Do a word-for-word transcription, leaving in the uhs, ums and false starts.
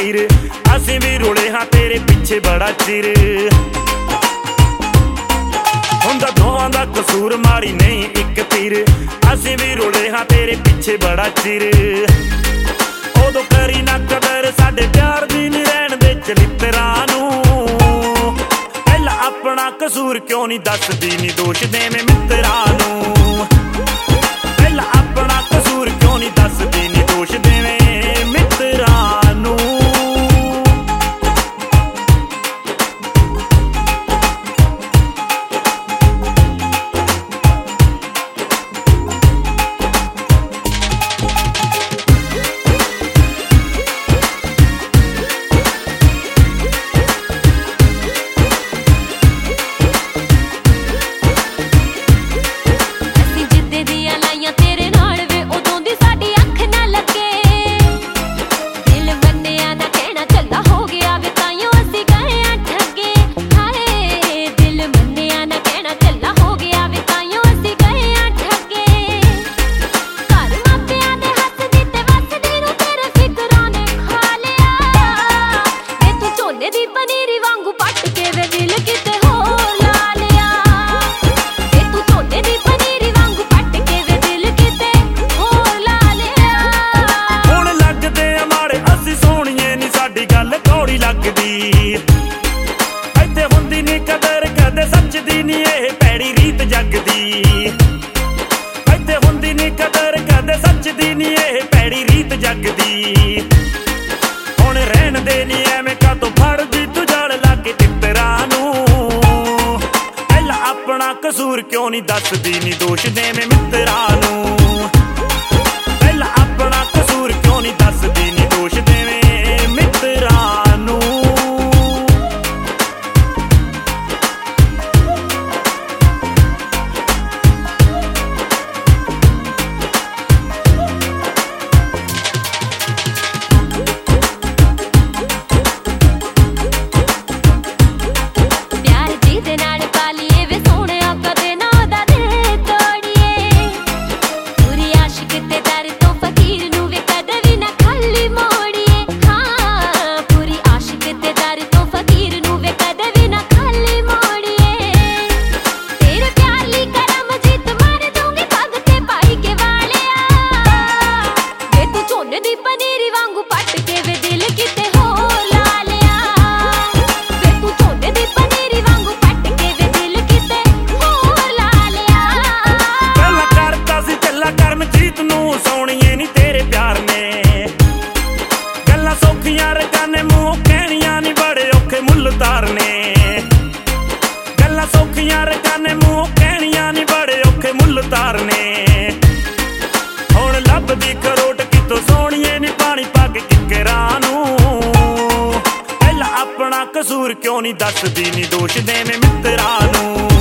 पीर असीं भी रुले हाँ तेरे पिछे बड़ा चिर हुंदा दोवां दा कसूर माड़ी नहीं एक तीर असीं भी रुले हाँ तेरे पिछे बड़ा चिर उदों करी ना कदर साडे प्यार दी नी रहण दे चलितरां नूं पहला अपना कसूर क्यों नहीं दसदी नी दोष देवें मित्तरां नूं पहला अपना कसूर क्यों नहीं दसदी नी दोष देवें मित्तरां नूं ਇੱਥੇ ਹੁੰਦੀ ਨੀ ਕਦਰ ਕਦੇ ਸੱਚ ਦੀ ਨੀ ਇਹ ਪੈੜੀ ਰੀਤ ਜਗਦੀ ਇੱਥੇ ਹੁੰਦੀ ਨੀ ਕਦਰ ਕਦੇ ਸੱਚ ਦੀ ਨੀ ਇਹ ਪੈੜੀ ਰੀਤ ਜਗਦੀ ਹੁਣ ਰਹਿਣ ਦੇ ਨੀ ਐਵੇਂ ਕਾਤੋਂ ਫੜਦੀ ਤੂੰ ਜਲ ਲਾ ਕੇ ਤਿੱਤਰਾਂ ਨੂੰ ਪਹਿਲਾਂ ਆਪਣਾ ਕਸੂਰ ਕਿਉਂ ਨਹੀਂ ਦੱਸਦੀ ਨੀ ਦੋਸ਼ ਦੇਵੇਂ ਮਿੱਤਰਾਂ ਨੂੰ ਪਹਿਲਾਂ ਆਪਣਾ ਕਸੂਰ ਕਿਉਂ ਨਹੀਂ ਦੱਸਦੀ ਨੀ ਦੋਸ਼ ਦੇਵੇਂ ਮਿੱਤਰਾਂ ਨੂੰ गल्लां सौखियां रकाने मूंह कहणियां नी बड़े औखे मुल तारने हुण लभदी खरोट कितों सोहणीए नी पानी पा के किकरां नूं पहला अपना कसूर क्यों नहीं दसदी नी दोष देवें मित्तरां नूं।